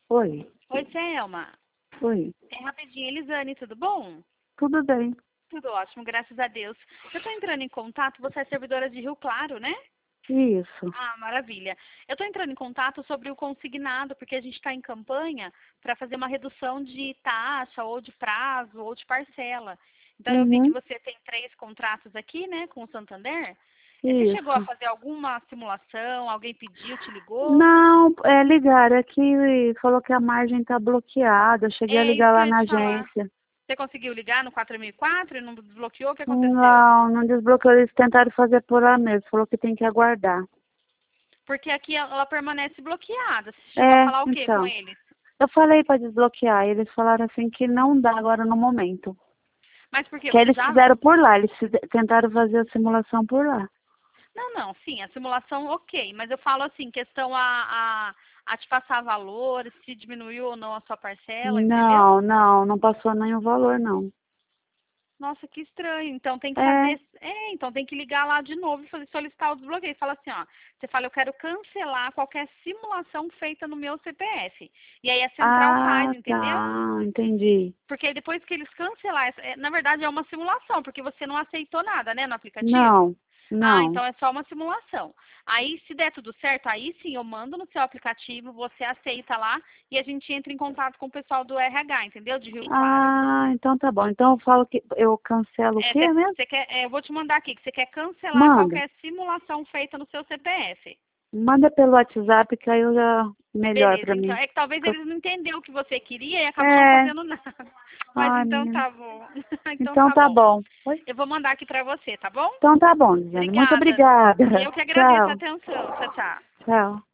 Oi, Oi, Selma. oi. É rapidinho, Elisane, tudo bom? Tudo bem? Tudo ótimo, graças a Deus. Eu tô entrando em contato, você é servidora de Rio Claro, né? Isso. Ah, maravilha. Eu tô entrando em contato sobre o consignado, porque a gente está em campanha para fazer uma redução de taxa, ou de prazo, ou de parcela. Então eu vi que Uhum. você tem 3 contratos aqui, né, com o Santander. Você chegou a Isso. fazer alguma simulação? Alguém pediu, te ligou? Não, ligaram aqui e falou que a margem tá bloqueada. Eu cheguei a É ligar isso que lá eu ia na te falar. agência. Você conseguiu ligar no 4004 e não desbloqueou? O que aconteceu? Não desbloqueou. Eles tentaram fazer por lá mesmo. Falou que tem que aguardar. Porque aqui ela permanece bloqueada. Você chegou a É, falar o quê com então. eles? Eu falei para desbloquear. Eles falaram assim que não dá agora no momento. Mas por quê? Que Você eles já... fizeram por lá. Tentaram fazer a simulação por lá. Não, não, sim, a simulação ok. Mas eu falo assim, questão a te passar valores, se diminuiu ou não a sua parcela, entendeu? Não passou nenhum valor, não. Nossa, que estranho. Então tem que É. fazer... então tem que ligar lá de novo e solicitar o desbloqueio. Fala assim, ó. Você fala, eu quero cancelar qualquer simulação feita no meu CPF. E aí a central faz, Ah, entendeu? tá. Entendi. Porque depois que eles cancelar, na verdade é uma simulação, porque você não aceitou nada, né, no aplicativo. Não, Ah, não. então é só uma simulação. Aí, se der tudo certo, aí sim eu mando no seu aplicativo, você aceita lá e a gente entra em contato com o pessoal do RH, entendeu? De Rio Claro. Ah, então tá bom. Então eu falo que eu cancelo o É, quê mesmo? você quer, eu vou te mandar aqui, que você quer cancelar Manda. qualquer simulação feita no seu CPF. Manda pelo WhatsApp que aí eu já melhor Beleza, pra então. mim. É que talvez eles não entenderam o que você queria e acabou não É. fazendo nada. Mas Ai, então menina. tá bom. Então Então tá tá bom. bom. Oi? Eu vou mandar aqui pra você, tá bom? Então tá bom, Lisiane. Muito Obrigada. obrigada. Eu que agradeço a Tchau. atenção. Tchau, tchau. Tchau.